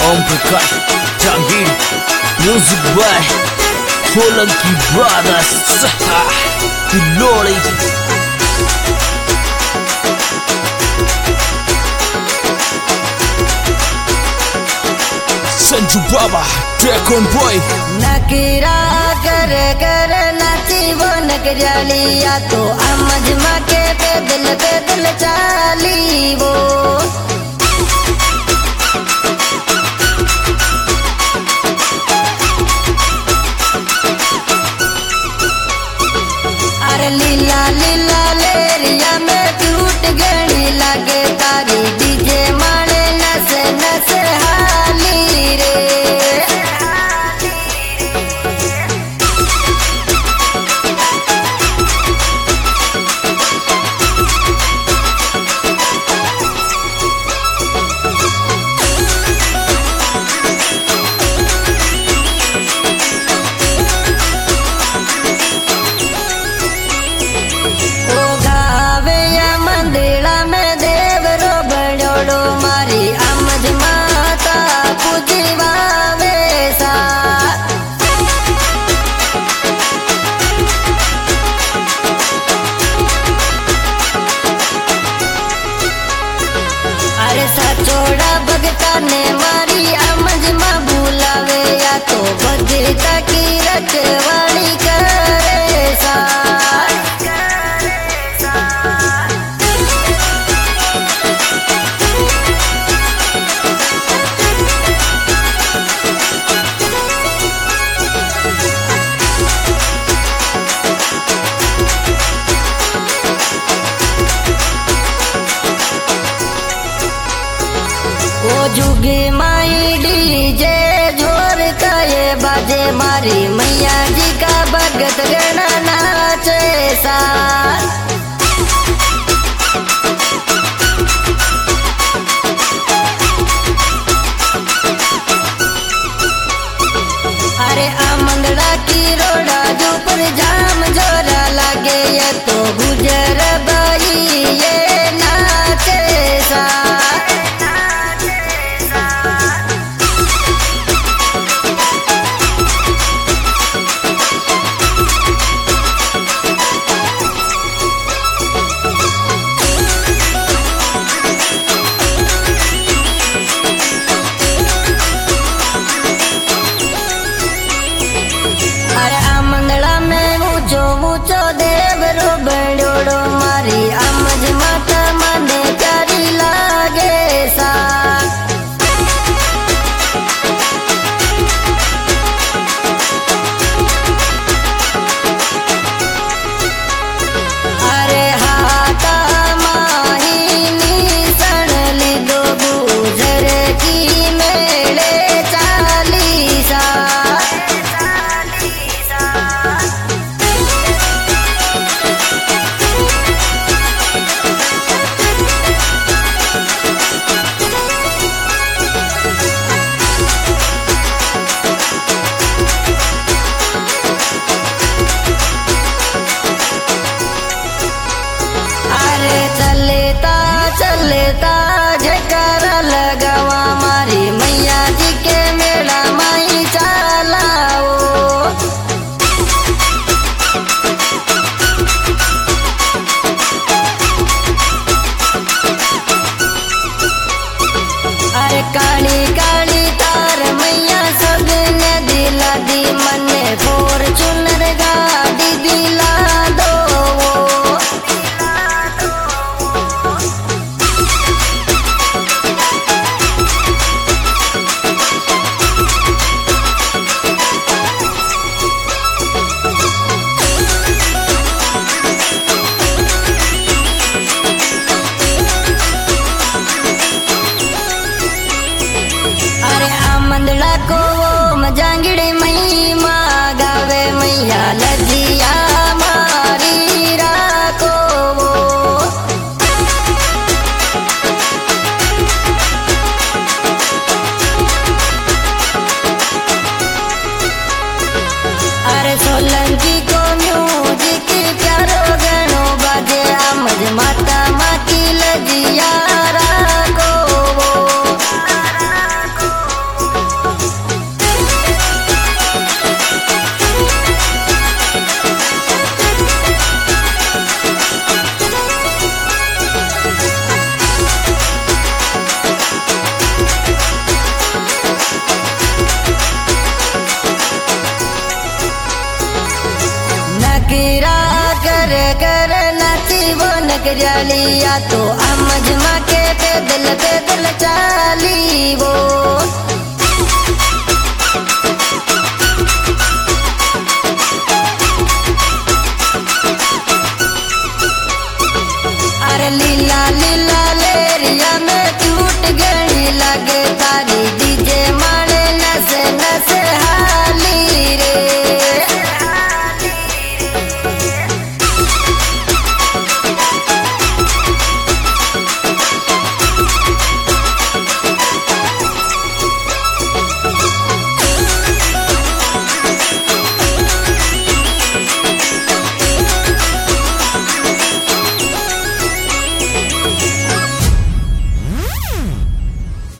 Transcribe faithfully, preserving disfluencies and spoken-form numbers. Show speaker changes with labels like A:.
A: Om Prakash Jahangir, music by Solanki brothers Killodi. Sanju Baba dragon boy.
B: नकीरा कर कर नाची वो नकरालिया तो अमजमा के पैदल पैदल चाली वो। अरे लीला लीला लेरिया में टूट गई लगे तारी डीजे माने नस नस हाली रे। अरे सचोड़ा भगता ने मारी अमजमा बुलावे या तो भगता की रखवाली करे सा। ओ जुगे माई डीजे झोर का ये बाजे मारी मैया जी का भगत गणा नाचे सा। अरे आमंदड़ा की रोड़ा जो पर जाम जोरा लागे ये तो गुजर बाई ये नाचे सा। देवरो बड़ोड़ो मारी अमज माता मने प्यारी लागे सा। अरे हाथा माहिनी सणली दो गुजर की मेले चाली सा। चलता जयकारा लगावा मारी मैया जी के मेला माई चलाओ। अरे काली काली तार मैया सब ने दिला दी मने फॉर्च्यूनर गाड़ी दिला दो। नगरिया तो अमजमा